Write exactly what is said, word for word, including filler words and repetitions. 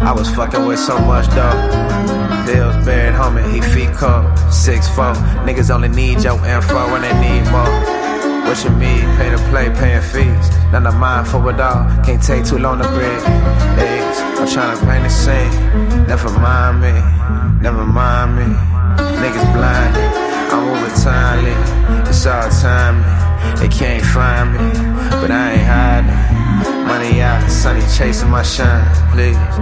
I was fucking with so much dough. Pills buried, homie, he feet cold. six four, niggas only need your info when they need more. What you mean? Pay to play, paying fees. None of mine for it all. Can't take too long to breathe. Eggs, I'm tryna paint a scene. Never mind me, never mind me. Niggas blinded, I'm moving timely. It's all timing. They can't find me, but I ain't hiding. Money out, sunny chasing my shine, please.